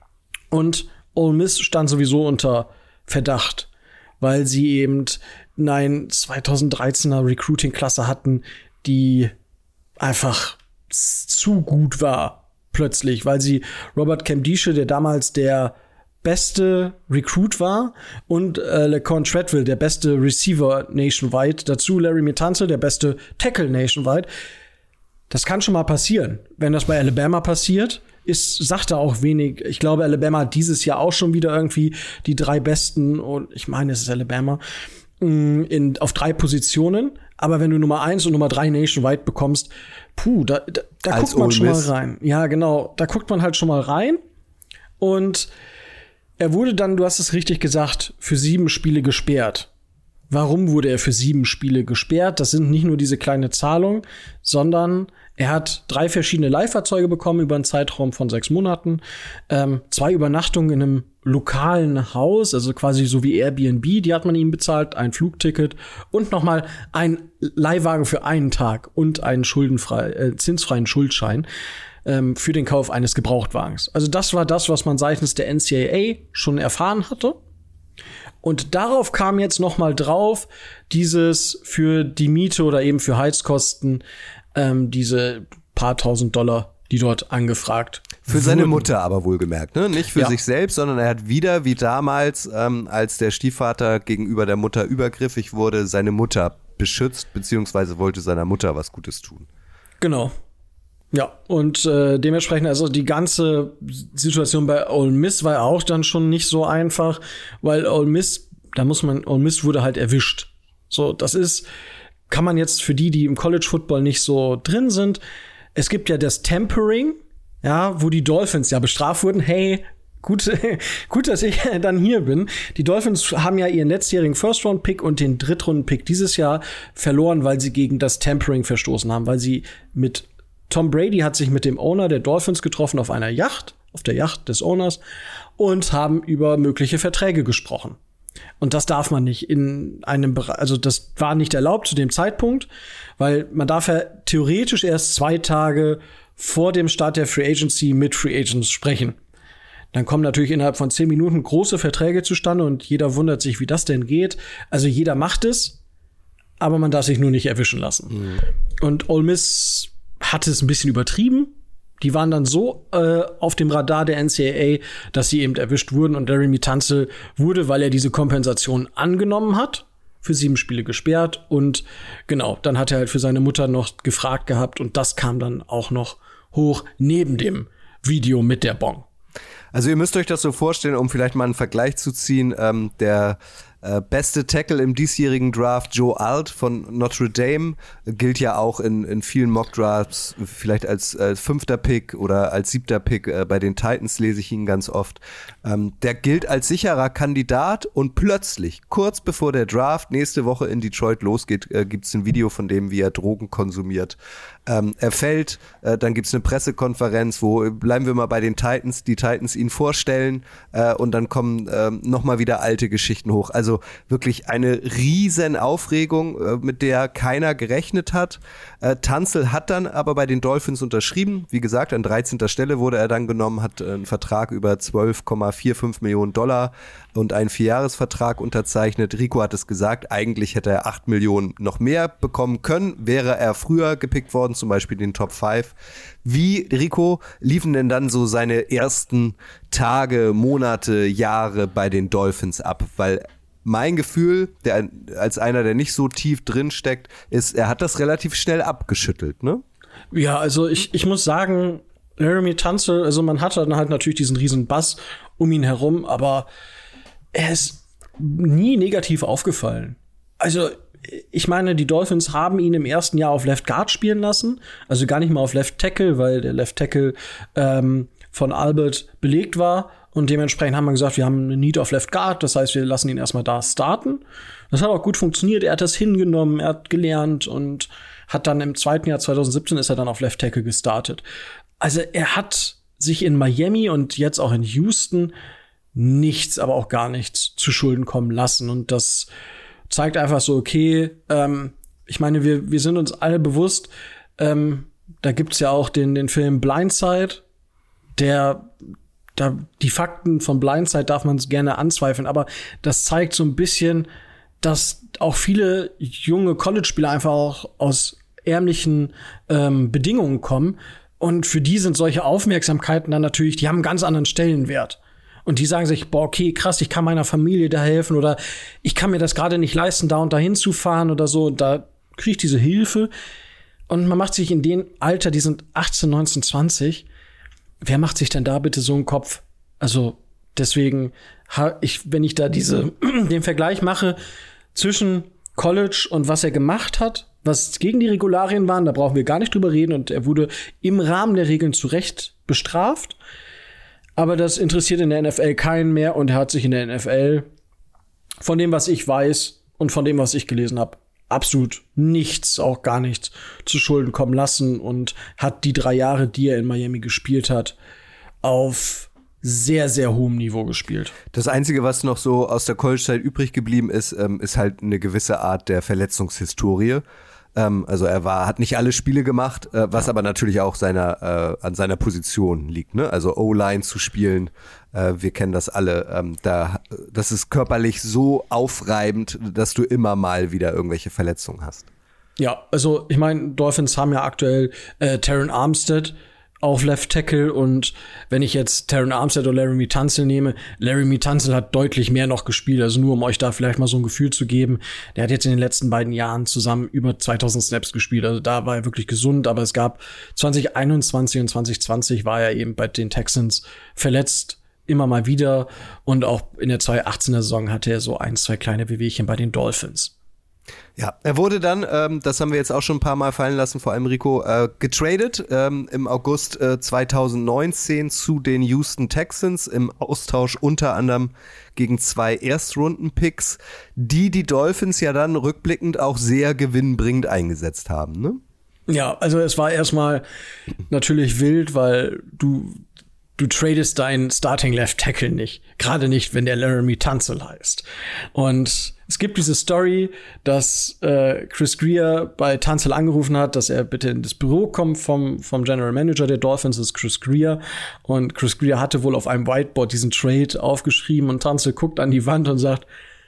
Und Ole Miss stand sowieso unter Verdacht, weil sie eben eine zweitausenddreizehner Recruiting-Klasse hatten, die einfach zu gut war, plötzlich, weil sie Robert Camdische, der damals der beste Recruit war, und äh, LeCon Treadwell, der beste Receiver nationwide, dazu Larry Mitanze, der beste Tackle nationwide. Das kann schon mal passieren. Wenn das bei Alabama passiert, ist, sagt er auch wenig. Ich glaube, Alabama hat dieses Jahr auch schon wieder irgendwie die drei besten, und ich meine, es ist Alabama, in, auf drei Positionen. Aber wenn du Nummer eins und Nummer drei nationwide bekommst, puh, da, da, da guckt man schon mal rein. Ja, genau, da guckt man halt schon mal rein. Und er wurde dann, du hast es richtig gesagt, für sieben Spiele gesperrt. Warum wurde er für sieben Spiele gesperrt? Das sind nicht nur diese kleine Zahlung, sondern er hat drei verschiedene Leihfahrzeuge bekommen über einen Zeitraum von sechs Monaten, ähm, zwei Übernachtungen in einem lokalen Haus, also quasi so wie Airbnb, die hat man ihm bezahlt, ein Flugticket und nochmal ein Leihwagen für einen Tag und einen schuldenfrei, äh, zinsfreien Schuldschein ähm, für den Kauf eines Gebrauchtwagens. Also das war das, was man seitens der N C A A schon erfahren hatte. Und darauf kam jetzt noch mal drauf dieses für die Miete oder eben für Heizkosten, ähm, diese paar tausend Dollar, die dort angefragt Für wurden. seine Mutter aber wohlgemerkt, ne? Nicht für Ja. sich selbst, sondern er hat wieder, wie damals, ähm, als der Stiefvater gegenüber der Mutter übergriffig wurde, seine Mutter beschützt, beziehungsweise wollte seiner Mutter was Gutes tun. Genau. Ja, und äh, dementsprechend, also die ganze Situation bei Ole Miss war auch dann schon nicht so einfach, weil Ole Miss, da muss man, Ole Miss wurde halt erwischt. So, das ist, kann man jetzt für die, die im College Football nicht so drin sind, es gibt ja das Tampering, ja, wo die Dolphins ja bestraft wurden. Hey, gut, gut, dass ich dann hier bin. Die Dolphins haben ja ihren letztjährigen First-Round-Pick und den Drittrunden-Pick dieses Jahr verloren, weil sie gegen das Tampering verstoßen haben, weil sie mit Tom Brady hat sich mit dem Owner der Dolphins getroffen auf einer Yacht, auf der Yacht des Owners, und haben über mögliche Verträge gesprochen. Und das darf man nicht in einem Bereich, also das war nicht erlaubt zu dem Zeitpunkt, weil man darf ja theoretisch erst zwei Tage vor dem Start der Free Agency mit Free Agents sprechen. Dann kommen natürlich innerhalb von zehn Minuten große Verträge zustande und jeder wundert sich, wie das denn geht. Also jeder macht es, aber man darf sich nur nicht erwischen lassen. Mhm. Und Ole Miss hatte es ein bisschen übertrieben. Die waren dann so äh, auf dem Radar der N C A A, dass sie eben erwischt wurden. Und Larry Mitanze wurde, weil er diese Kompensation angenommen hat, für sieben Spiele gesperrt. Und genau, dann hat er halt für seine Mutter noch gefragt gehabt. Und das kam dann auch noch hoch neben dem Video mit der Bong. Also ihr müsst euch das so vorstellen, um vielleicht mal einen Vergleich zu ziehen. Ähm, der äh, beste Tackle im diesjährigen Draft, Joe Alt von Notre Dame, gilt ja auch in, in vielen Mock-Drafts vielleicht als, als fünfter Pick oder als siebter Pick. Äh, bei den Titans lese ich ihn ganz oft. Ähm, der gilt als sicherer Kandidat und plötzlich, kurz bevor der Draft nächste Woche in Detroit losgeht, äh, gibt es ein Video von dem, wie er Drogen konsumiert. Ähm, er fällt, äh, dann gibt's eine Pressekonferenz, wo, bleiben wir mal bei den Titans, die Titans ihn vorstellen äh, und dann kommen äh, nochmal wieder alte Geschichten hoch. Also wirklich eine riesen Aufregung, äh, mit der keiner gerechnet hat. Äh, Tunsil hat dann aber bei den Dolphins unterschrieben. Wie gesagt, an dreizehnter Stelle wurde er dann genommen, hat äh, einen Vertrag über zwölf Komma fünfundvierzig Millionen Dollar und einen Vierjahresvertrag unterzeichnet. Rico hat es gesagt, eigentlich hätte er acht Millionen noch mehr bekommen können, wäre er früher gepickt worden, schon zum Beispiel den Top fünf. Wie, Rico, liefen denn dann so seine ersten Tage, Monate, Jahre bei den Dolphins ab? Weil mein Gefühl, der als einer, der nicht so tief drin steckt, ist, er hat das relativ schnell abgeschüttelt, ne? Ja, also ich, ich muss sagen, Laremy Tunsil, also man hatte dann halt natürlich diesen riesen Bass um ihn herum, aber er ist nie negativ aufgefallen. Also ich meine, die Dolphins haben ihn im ersten Jahr auf Left Guard spielen lassen, also gar nicht mal auf Left Tackle, weil der Left Tackle ähm, von Albert belegt war und dementsprechend haben wir gesagt, wir haben eine Need auf Left Guard, das heißt, wir lassen ihn erstmal da starten. Das hat auch gut funktioniert, er hat das hingenommen, er hat gelernt und hat dann im zweiten Jahr zwanzig siebzehn ist er dann auf Left Tackle gestartet. Also er hat sich in Miami und jetzt auch in Houston nichts, aber auch gar nichts zu Schulden kommen lassen. Und das zeigt einfach so, okay, ähm, ich meine, wir, wir sind uns alle bewusst, ähm, da gibt's ja auch den, den Film Blindside, der, da, die Fakten von Blindside darf man gerne anzweifeln, aber das zeigt so ein bisschen, dass auch viele junge College-Spieler einfach auch aus ärmlichen ähm, Bedingungen kommen. Und für die sind solche Aufmerksamkeiten dann natürlich, die haben einen ganz anderen Stellenwert. Und die sagen sich, boah, okay, krass, ich kann meiner Familie da helfen oder ich kann mir das gerade nicht leisten, da und dahin zu fahren oder so. Und da kriege ich diese Hilfe. Und man macht sich in dem Alter, die sind achtzehn, neunzehn, zwanzig, wer macht sich denn da bitte so einen Kopf? Also deswegen, ich, wenn ich da diese, den Vergleich mache zwischen College und was er gemacht hat, was gegen die Regularien waren, da brauchen wir gar nicht drüber reden und er wurde im Rahmen der Regeln zu Recht bestraft. Aber das interessiert in der N F L keinen mehr und er hat sich in der N F L von dem, was ich weiß und von dem, was ich gelesen habe, absolut nichts, auch gar nichts zu Schulden kommen lassen und hat die drei Jahre, die er in Miami gespielt hat, auf sehr, sehr hohem Niveau gespielt. Das Einzige, was noch so aus der College-Zeit übrig geblieben ist, ähm, ist halt eine gewisse Art der Verletzungshistorie. Ähm, also er war, hat nicht alle Spiele gemacht, äh, was aber natürlich auch seiner, äh, an seiner Position liegt, ne? Also O-Line zu spielen, äh, wir kennen das alle. Ähm, da, das ist körperlich so aufreibend, dass du immer mal wieder irgendwelche Verletzungen hast. Ja, also ich meine, Dolphins haben ja aktuell äh, Terron Armstead auf Left Tackle und wenn ich jetzt Terron Armstead oder Laremy Tunsil nehme, Laremy Tunsil hat deutlich mehr noch gespielt, also nur um euch da vielleicht mal so ein Gefühl zu geben, der hat jetzt in den letzten beiden Jahren zusammen über zweitausend Snaps gespielt, also da war er wirklich gesund, aber es gab zwanzig einundzwanzig und zwanzig zwanzig war er eben bei den Texans verletzt, immer mal wieder und auch in der zwanzig achtzehner Saison hatte er so ein, zwei kleine Wehwehchen bei den Dolphins. Ja, er wurde dann, ähm, das haben wir jetzt auch schon ein paar Mal fallen lassen, vor allem Rico, äh, getradet ähm, im August äh, zwanzig neunzehn zu den Houston Texans im Austausch unter anderem gegen zwei Erstrunden-Picks, die die Dolphins ja dann rückblickend auch sehr gewinnbringend eingesetzt haben, ne? Ja, also es war erstmal natürlich wild, weil du Du tradest deinen Starting Left Tackle nicht. Gerade nicht, wenn der Laremy Tunsil heißt. Und es gibt diese Story, dass äh, Chris Grier bei Tunsil angerufen hat, dass er bitte in das Büro kommt vom, vom General Manager der Dolphins, das ist Chris Grier. Und Chris Grier hatte wohl auf einem Whiteboard diesen Trade aufgeschrieben und Tunsil guckt an die Wand und sagt,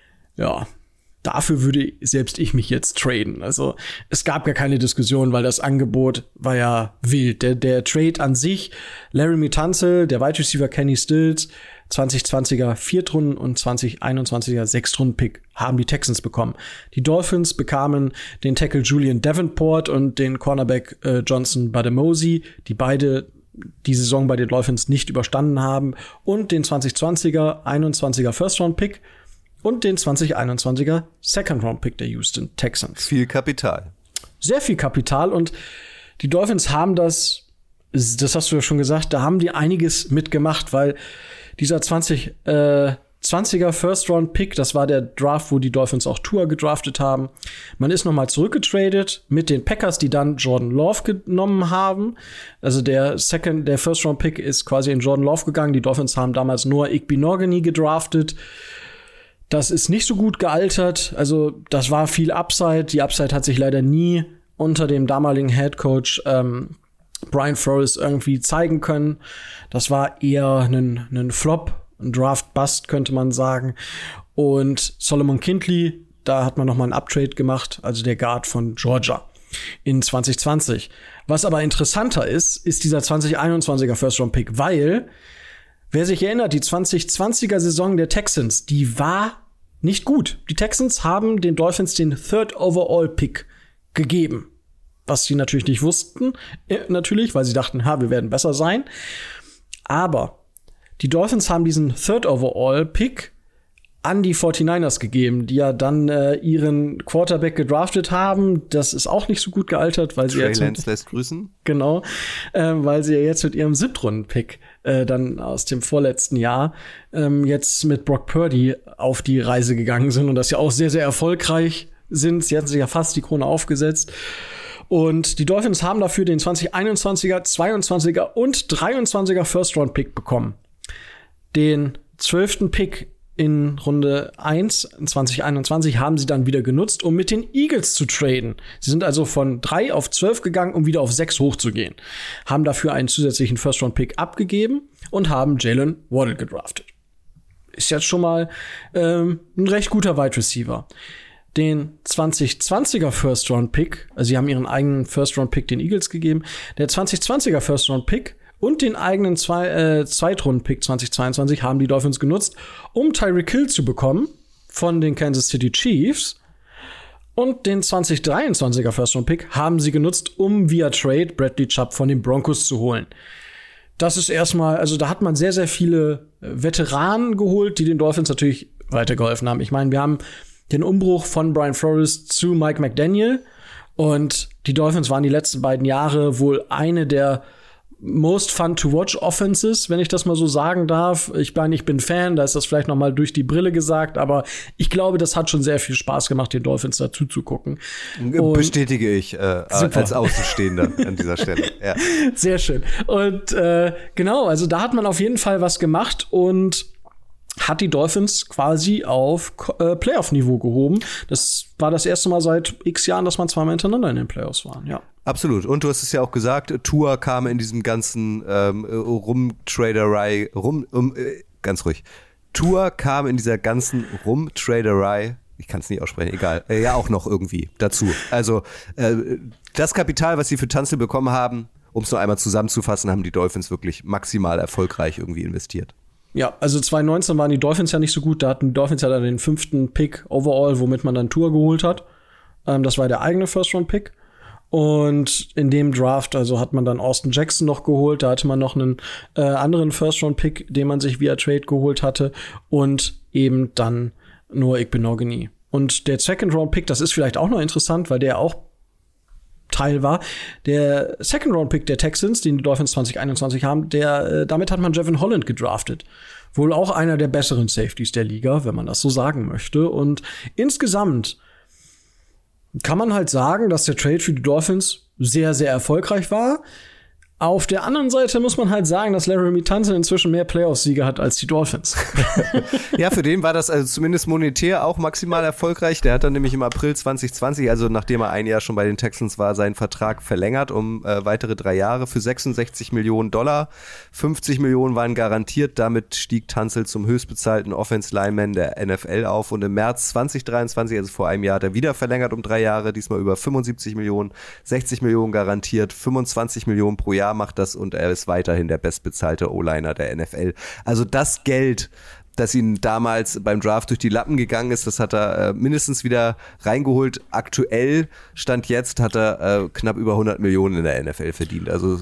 ja, dafür würde selbst ich mich jetzt traden. Also es gab gar keine Diskussion, weil das Angebot war ja wild. Der, der Trade an sich, Laremy Tunsil, der Wide Receiver Kenny Stills, zwanzig zwanziger Viertrunden und zwanzig einundzwanziger Sechstrunden-Pick haben die Texans bekommen. Die Dolphins bekamen den Tackle Julian Davenport und den Cornerback äh, Johnson Bademosi, die beide die Saison bei den Dolphins nicht überstanden haben, und den zwanzig zwanziger einundzwanziger First-Round-Pick und den zwanzig einundzwanziger Second-Round-Pick der Houston Texans. Viel Kapital. Sehr viel Kapital und die Dolphins haben das, das hast du ja schon gesagt, da haben die einiges mitgemacht, weil dieser zwanzig zwanziger First-Round-Pick, das war der Draft, wo die Dolphins auch Tua gedraftet haben. Man ist nochmal zurückgetradet mit den Packers, die dann Jordan Love genommen haben. Also der Second, der First-Round-Pick ist quasi in Jordan Love gegangen. Die Dolphins haben damals nur Igbinoghene gedraftet. Das ist nicht so gut gealtert, also das war viel Upside. Die Upside hat sich leider nie unter dem damaligen Headcoach ähm, Brian Flores irgendwie zeigen können. Das war eher ein, ein Flop, ein Draft-Bust, könnte man sagen. Und Solomon Kindley, da hat man noch mal ein Uptrade gemacht, also der Guard von Georgia. in zwanzig zwanzig. Was aber interessanter ist, ist dieser zwanzig einundzwanziger First-Round-Pick, weil, wer sich erinnert, die zwanzig zwanziger Saison der Texans, die war nicht gut. Die Texans haben den Dolphins den Third Overall Pick gegeben. Was sie natürlich nicht wussten, äh, natürlich, weil sie dachten, ha, wir werden besser sein. Aber die Dolphins haben diesen Third Overall Pick an die forty-niners gegeben, die ja dann äh, ihren Quarterback gedraftet haben. Das ist auch nicht so gut gealtert, weil sie Trey jetzt Lance lässt grüßen. Genau, äh, weil sie ja jetzt mit ihrem Siebtrunden-Pick äh, dann aus dem vorletzten Jahr ähm, jetzt mit Brock Purdy auf die Reise gegangen sind und das ja auch sehr, sehr erfolgreich sind. Sie hatten sich ja fast die Krone aufgesetzt. Und die Dolphins haben dafür den zwanzig einundzwanziger, zweiundzwanziger und dreiundzwanziger First-Round-Pick bekommen. Den zwölften Pick in Runde eins, zwanzig einundzwanzig, haben sie dann wieder genutzt, um mit den Eagles zu traden. Sie sind also von drei auf zwölf gegangen, um wieder auf sechs hochzugehen. Haben dafür einen zusätzlichen First-Round-Pick abgegeben und haben Jalen Waddle gedraftet. Ist jetzt schon mal ähm, ein recht guter Wide Receiver. Den zwanzig zwanziger First-Round-Pick, also sie haben ihren eigenen First-Round-Pick den Eagles gegeben, der zwanzig zwanziger First-Round-Pick und den eigenen zwei, äh, Zweitrunden-Pick zwanzig zweiundzwanzig haben die Dolphins genutzt, um Tyreek Hill zu bekommen von den Kansas City Chiefs. Und den zwanzig dreiundzwanziger First-Round-Pick haben sie genutzt, um via Trade Bradley Chubb von den Broncos zu holen. Das ist erstmal, also da hat man sehr, sehr viele Veteranen geholt, die den Dolphins natürlich weitergeholfen haben. Ich meine, wir haben den Umbruch von Brian Flores zu Mike McDaniel und die Dolphins waren die letzten beiden Jahre wohl eine der most fun to watch Offenses, wenn ich das mal so sagen darf. Ich meine, ich bin Fan, da ist das vielleicht noch mal durch die Brille gesagt, aber ich glaube, das hat schon sehr viel Spaß gemacht, den Dolphins dazu zu gucken. Und bestätige ich äh, als Außenstehender an dieser Stelle. Ja. Sehr schön. Und äh, genau, also da hat man auf jeden Fall was gemacht und hat die Dolphins quasi auf äh, Playoff-Niveau gehoben. Das war das erste Mal seit x Jahren, dass man zweimal hintereinander in den Playoffs waren, ja. Absolut. Und du hast es ja auch gesagt, Tua kam in diesem ganzen ähm, Rumtraderei, rum, um, äh, ganz ruhig. Tua kam in dieser ganzen Rumtraderei, ich kann es nicht aussprechen, egal, äh, ja auch noch irgendwie dazu. Also äh, das Kapital, was sie für Tunsil bekommen haben, um es nur einmal zusammenzufassen, haben die Dolphins wirklich maximal erfolgreich irgendwie investiert. Ja, also zwanzig neunzehn waren die Dolphins ja nicht so gut. Da hatten die Dolphins ja dann den fünften Pick overall, womit man dann Tua geholt hat. Ähm, das war der eigene First-Round-Pick. Und in dem Draft, also hat man dann Austin Jackson noch geholt. Da hatte man noch einen äh, anderen First-Round-Pick, den man sich via Trade geholt hatte. Und eben dann Noah Igbinoghene. Und der Second-Round-Pick, das ist vielleicht auch noch interessant, weil der auch Teil war. Der Second-Round-Pick der Texans, den die Dolphins zwanzig einundzwanzig haben, der, äh, damit hat man Jevon Holland gedraftet. Wohl auch einer der besseren Safeties der Liga, wenn man das so sagen möchte. Und insgesamt kann man halt sagen, dass der Trade für die Dolphins sehr, sehr erfolgreich war. Auf der anderen Seite muss man halt sagen, dass Laremy Tunsil inzwischen mehr Playoff-Siege hat als die Dolphins. Ja, für den war das also zumindest monetär auch maximal erfolgreich. Der hat dann nämlich im April zwanzig zwanzig, also nachdem er ein Jahr schon bei den Texans war, seinen Vertrag verlängert um äh, weitere drei Jahre für sechsundsechzig Millionen Dollar. fünfzig Millionen waren garantiert. Damit stieg Tunsil zum höchstbezahlten Offense-Lineman der N F L auf. Und im März zwanzig dreiundzwanzig, also vor einem Jahr, hat er wieder verlängert um drei Jahre. Diesmal über fünfundsiebzig Millionen, sechzig Millionen garantiert, fünfundzwanzig Millionen pro Jahr macht das und er ist weiterhin der bestbezahlte O-Liner der N F L. Also das Geld, das ihm damals beim Draft durch die Lappen gegangen ist, das hat er äh, mindestens wieder reingeholt. Aktuell, Stand jetzt, hat er äh, knapp über hundert Millionen in der N F L verdient. Also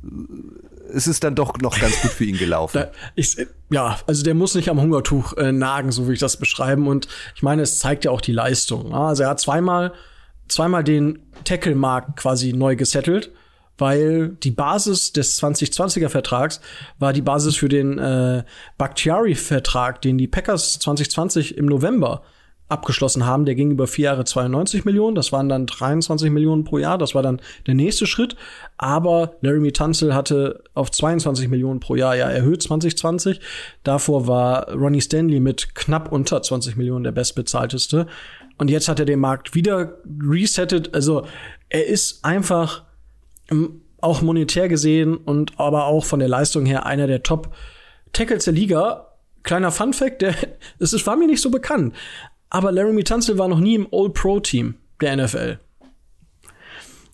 es ist dann doch noch ganz gut für ihn gelaufen. Da, ich, ja, also der muss nicht am Hungertuch äh, nagen, so wie ich das beschreiben. Und ich meine, es zeigt ja auch die Leistung. Also er hat zweimal, zweimal den Tackle-Markt quasi neu gesettelt, weil die Basis des zwanzig zwanziger Vertrags war die Basis für den äh, Bakhtiari-Vertrag, den die Packers zwanzig zwanzig im November abgeschlossen haben. Der ging über vier Jahre zweiundneunzig Millionen. Das waren dann dreiundzwanzig Millionen pro Jahr. Das war dann der nächste Schritt. Aber Laremy Tunsil hatte auf zweiundzwanzig Millionen pro Jahr ja erhöht zwanzig zwanzig. Davor war Ronnie Stanley mit knapp unter zwanzig Millionen der bestbezahlteste. Und jetzt hat er den Markt wieder resettet. Also er ist einfach auch monetär gesehen und aber auch von der Leistung her einer der Top-Tackles der Liga. Kleiner Fun-Fact, der, das ist, war mir nicht so bekannt, aber Laremy Tunsil war noch nie im All-Pro-Team der N F L.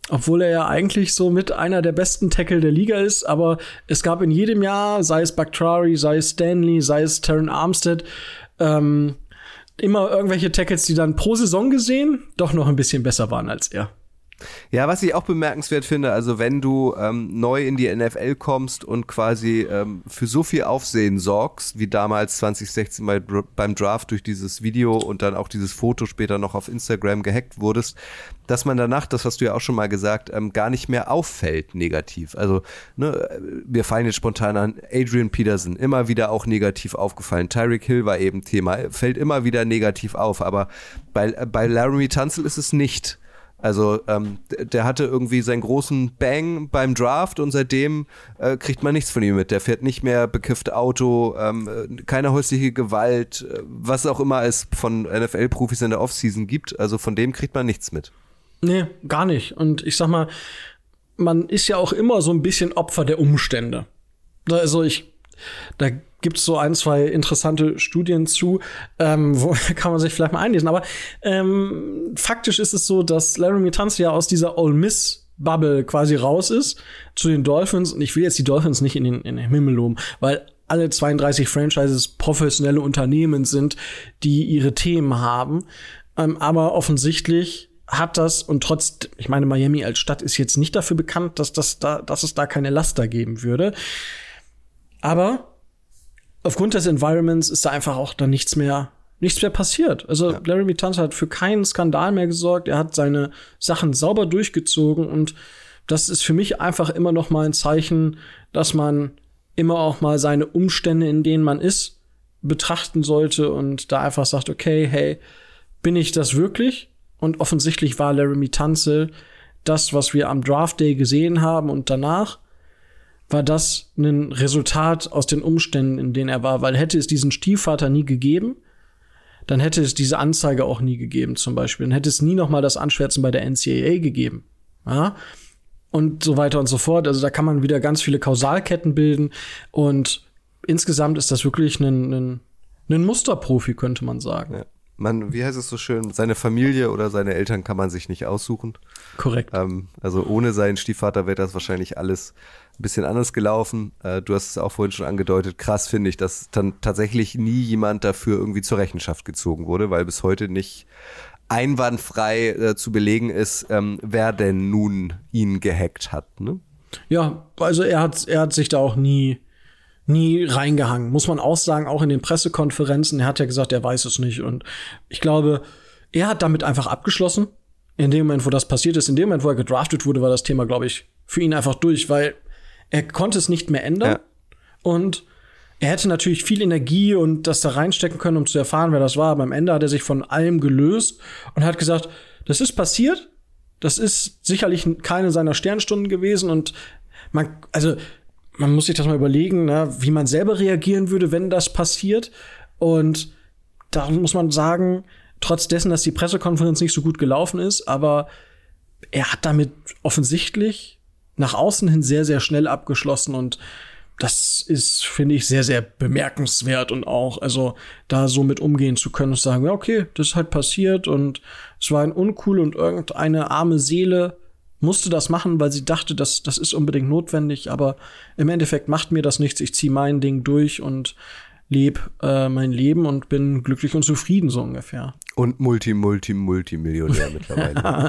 Obwohl er ja eigentlich so mit einer der besten Tackle der Liga ist, aber es gab in jedem Jahr, sei es Bakhtiari, sei es Stanley, sei es Terron Armstead, ähm, immer irgendwelche Tackles, die dann pro Saison gesehen doch noch ein bisschen besser waren als er. Ja, was ich auch bemerkenswert finde, also wenn du ähm, neu in die N F L kommst und quasi ähm, für so viel Aufsehen sorgst, wie damals zwanzig sechzehn bei, beim Draft durch dieses Video und dann auch dieses Foto später noch auf Instagram gehackt wurdest, dass man danach, das hast du ja auch schon mal gesagt, ähm, gar nicht mehr auffällt negativ. Also ne, wir fallen jetzt spontan an Adrian Peterson, immer wieder auch negativ aufgefallen. Tyreek Hill war eben Thema, fällt immer wieder negativ auf, aber bei, bei Laremy Tunsil ist es nicht. Also ähm, der hatte irgendwie seinen großen Bang beim Draft und seitdem äh, kriegt man nichts von ihm mit. Der fährt nicht mehr bekifft Auto, ähm, keine häusliche Gewalt, was auch immer es von N F L-Profis in der Offseason gibt. Also von dem kriegt man nichts mit. Nee, gar nicht. Und ich sag mal, man ist ja auch immer so ein bisschen Opfer der Umstände. Also ich, da gibt's so ein, zwei interessante Studien zu, ähm, wo kann man sich vielleicht mal einlesen. Aber ähm, faktisch ist es so, dass Laremy Tunsil ja aus dieser Ole Miss Bubble quasi raus ist zu den Dolphins. Und ich will jetzt die Dolphins nicht in den, in den Himmel loben, weil alle zweiunddreißig Franchises professionelle Unternehmen sind, die ihre Themen haben. Ähm, aber offensichtlich hat das, und trotz, ich meine, Miami als Stadt ist jetzt nicht dafür bekannt, dass, das da, dass es da keine Laster geben würde. Aber aufgrund des Environments ist da einfach auch dann nichts mehr, nichts mehr passiert. Also ja. Laremy Tunsil hat für keinen Skandal mehr gesorgt. Er hat seine Sachen sauber durchgezogen und das ist für mich einfach immer noch mal ein Zeichen, dass man immer auch mal seine Umstände, in denen man ist, betrachten sollte und da einfach sagt, okay, hey, bin ich das wirklich? Und offensichtlich war Laremy Tunsil das, was wir am Draft Day gesehen haben und danach war das ein Resultat aus den Umständen, in denen er war. Weil hätte es diesen Stiefvater nie gegeben, dann hätte es diese Anzeige auch nie gegeben zum Beispiel. Dann hätte es nie noch mal das Anschwärzen bei der N C A A gegeben. Ja? Und so weiter und so fort. Also da kann man wieder ganz viele Kausalketten bilden. Und insgesamt ist das wirklich ein, ein, ein Musterprofi, könnte man sagen. Ja. Man, wie heißt es so schön, seine Familie oder seine Eltern kann man sich nicht aussuchen. Korrekt. Ähm, also ohne seinen Stiefvater wäre das wahrscheinlich alles ein bisschen anders gelaufen. Äh, du hast es auch vorhin schon angedeutet. Krass finde ich, dass dann tatsächlich nie jemand dafür irgendwie zur Rechenschaft gezogen wurde, weil bis heute nicht einwandfrei äh, zu belegen ist, ähm, wer denn nun ihn gehackt hat. Ne? Ja, also er hat, er hat sich da auch nie nie reingehangen. Muss man auch sagen, auch in den Pressekonferenzen. Er hat ja gesagt, er weiß es nicht. Und ich glaube, er hat damit einfach abgeschlossen. In dem Moment, wo das passiert ist, in dem Moment, wo er gedraftet wurde, war das Thema, glaube ich, für ihn einfach durch, weil er konnte es nicht mehr ändern. Ja. Und er hätte natürlich viel Energie und das da reinstecken können, um zu erfahren, wer das war. Aber am Ende hat er sich von allem gelöst und hat gesagt, das ist passiert. Das ist sicherlich keine seiner Sternstunden gewesen. Und man, also, man muss sich das mal überlegen, ne, wie man selber reagieren würde, wenn das passiert. Und da muss man sagen, trotz dessen, dass die Pressekonferenz nicht so gut gelaufen ist, aber er hat damit offensichtlich nach außen hin sehr, sehr schnell abgeschlossen. Und das ist, finde ich, sehr, sehr bemerkenswert. Und auch, also da so mit umgehen zu können und sagen, ja, okay, das ist halt passiert. Und es war ein Uncool und irgendeine arme Seele musste das machen, weil sie dachte, das, das ist unbedingt notwendig, aber im Endeffekt macht mir das nichts. Ich ziehe mein Ding durch und lebe äh, mein Leben und bin glücklich und zufrieden, so ungefähr. Und Multi, Multi, Multimillionär mittlerweile.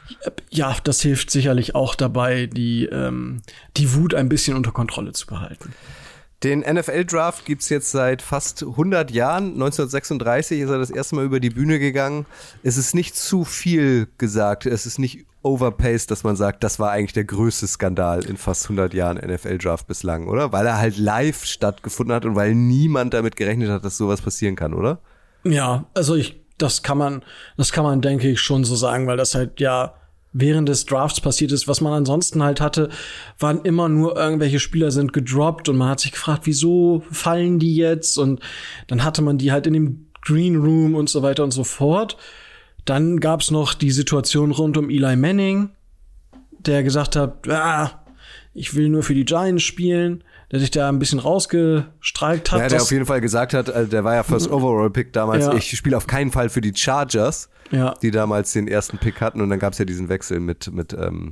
Ja, das hilft sicherlich auch dabei, die, ähm, die Wut ein bisschen unter Kontrolle zu behalten. Den N F L-Draft gibt's jetzt seit fast hundert Jahren. neunzehnhundertsechsunddreißig ist er das erste Mal über die Bühne gegangen. Es ist nicht zu viel gesagt. Es ist nicht overpaced, dass man sagt, das war eigentlich der größte Skandal in fast hundert Jahren N F L-Draft bislang, oder? Weil er halt live stattgefunden hat und weil niemand damit gerechnet hat, dass sowas passieren kann, oder? Ja, also ich, das kann man, das kann man, denke ich, schon so sagen, weil das halt ja während des Drafts passiert ist. Was man ansonsten halt hatte, waren immer nur irgendwelche Spieler sind gedroppt und man hat sich gefragt, wieso fallen die jetzt? Und dann hatte man die halt in dem Green Room und so weiter und so fort. Dann gab's noch die Situation rund um Eli Manning, der gesagt hat, ah, ich will nur für die Giants spielen, der sich da ein bisschen rausgestreikt hat. Ja, der auf jeden Fall gesagt hat, also der war ja First Overall Pick damals, Ja. ich spiele auf keinen Fall für die Chargers, Ja. die damals den ersten Pick hatten und dann gab es ja diesen Wechsel mit, mit ähm,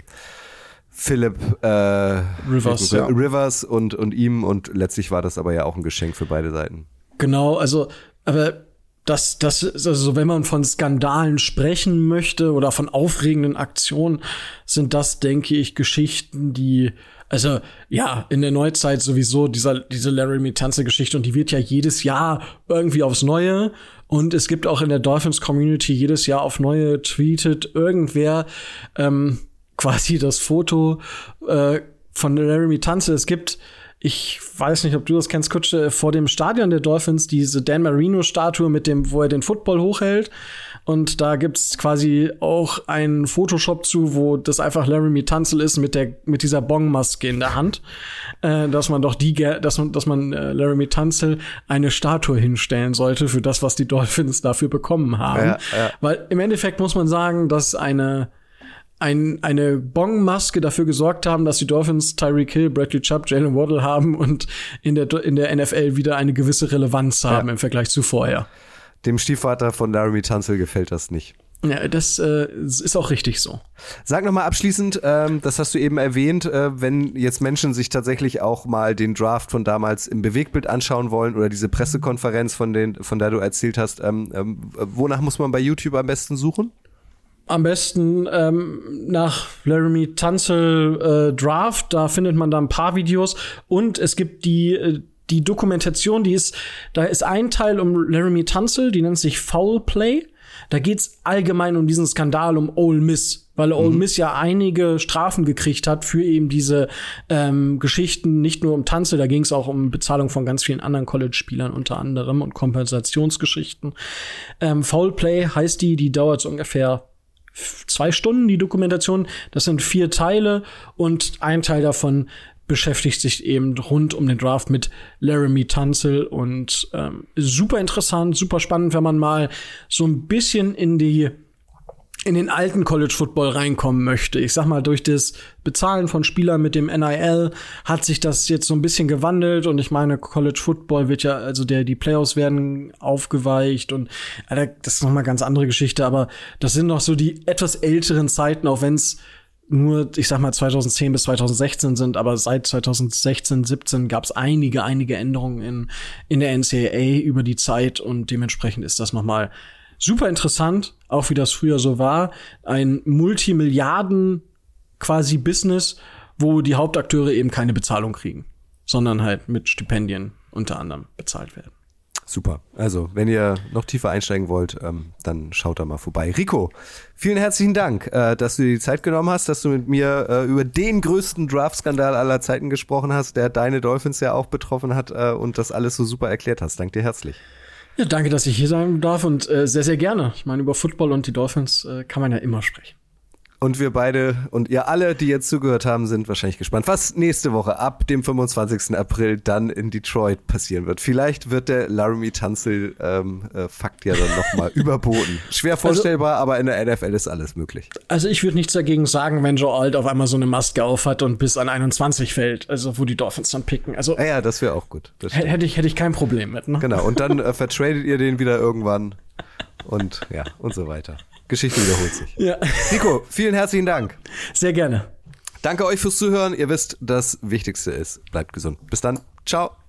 Philip äh, Rivers, ja. ja. Rivers und, und ihm und letztlich war das aber ja auch ein Geschenk für beide Seiten. Genau, also, aber das, das ist also, wenn man von Skandalen sprechen möchte oder von aufregenden Aktionen, sind das, denke ich, Geschichten, die, also, ja, in der Neuzeit sowieso dieser, diese Laramie Tunsil-Geschichte und die wird ja jedes Jahr irgendwie aufs Neue und es gibt auch in der Dolphins-Community jedes Jahr auf Neue tweetet irgendwer, ähm, quasi das Foto, äh, von Laramie Tunsil. Es gibt, ich weiß nicht, ob du das kennst, Kutsche, vor dem Stadion der Dolphins diese Dan Marino-Statue mit dem, wo er den Football hochhält. Und da gibt's quasi auch einen Photoshop zu, wo das einfach Laramie Tunsil ist mit der, mit dieser Bong-Maske in der Hand. Äh, dass man doch die, dass man, dass man äh, Laramie Tunsil eine Statue hinstellen sollte für das, was die Dolphins dafür bekommen haben. Ja, ja. Weil im Endeffekt muss man sagen, dass eine Ein, eine Bong-Maske dafür gesorgt haben, dass die Dolphins Tyreek Hill, Bradley Chubb, Jalen Waddle haben und in der, in der N F L wieder eine gewisse Relevanz haben Ja. im Vergleich zu vorher. Dem Stiefvater von Laramie Tunsil gefällt das nicht. Ja, das äh, ist auch richtig so. Sag noch mal abschließend, ähm, das hast du eben erwähnt, äh, wenn jetzt Menschen sich tatsächlich auch mal den Draft von damals im Bewegtbild anschauen wollen oder diese Pressekonferenz, von, den, von der du erzählt hast, ähm, ähm, wonach muss man bei YouTube am besten suchen? Am besten ähm, nach Laramie Tunsil äh, Draft, da findet man da ein paar Videos und es gibt die äh, die Dokumentation, die ist, da ist ein Teil um Laramie Tunsil, die nennt sich Foul Play. Da geht's allgemein um diesen Skandal um Ole Miss, weil Ole Miss ja einige Strafen gekriegt hat für eben diese ähm, Geschichten, nicht nur um Tunsil, da ging's auch um Bezahlung von ganz vielen anderen College-Spielern unter anderem und Kompensationsgeschichten. Ähm, Foul Play heißt die, die dauert so ungefähr zwei Stunden, die Dokumentation. Das sind vier Teile und ein Teil davon beschäftigt sich eben rund um den Draft mit Laramie Tunsil und ähm, super interessant, super spannend, wenn man mal so ein bisschen in die in den alten College Football reinkommen möchte. Ich sag mal, durch das Bezahlen von Spielern mit dem N I L hat sich das jetzt so ein bisschen gewandelt und ich meine, College Football wird ja, also der, die Playoffs werden aufgeweicht und äh, das ist noch mal eine ganz andere Geschichte, aber das sind noch so die etwas älteren Zeiten, auch wenn es nur, ich sag mal, zweitausendzehn bis zweitausendsechzehn sind, aber seit zweitausendsechzehn, siebzehn gab es einige, einige Änderungen in, in der N C A A über die Zeit und dementsprechend ist das noch mal super interessant, auch wie das früher so war. Ein Multimilliarden quasi Business, wo die Hauptakteure eben keine Bezahlung kriegen, sondern halt mit Stipendien unter anderem bezahlt werden. Super. Also, wenn ihr noch tiefer einsteigen wollt, ähm, dann schaut da mal vorbei. Rico, vielen herzlichen Dank, äh, dass du dir die Zeit genommen hast, dass du mit mir äh, über den größten Draft-Skandal aller Zeiten gesprochen hast, der deine Dolphins ja auch betroffen hat äh, und das alles so super erklärt hast. Danke dir herzlich. Ja, danke, dass ich hier sein darf und äh, sehr, sehr gerne. Ich meine, über Football und die Dolphins äh, kann man ja immer sprechen. Und wir beide und ihr alle, die jetzt zugehört haben, sind wahrscheinlich gespannt, was nächste Woche ab dem fünfundzwanzigsten April dann in Detroit passieren wird. Vielleicht wird der Laramie Tunsil ähm, äh, Fakt ja dann nochmal überboten. Schwer vorstellbar, also, aber in der N F L ist alles möglich. Also ich würde nichts dagegen sagen, wenn Joe Alt auf einmal so eine Maske auf hat und bis an einundzwanzig fällt, also wo die Dolphins dann picken. Also ja, ja, das wäre auch gut. Das hätte ich, hätte ich kein Problem mit. Ne? Genau, und dann äh, vertradet ihr den wieder irgendwann und ja, und so weiter. Geschichte wiederholt sich. Ja. Nico, vielen herzlichen Dank. Sehr gerne. Danke euch fürs Zuhören. Ihr wisst, das Wichtigste ist, bleibt gesund. Bis dann. Ciao.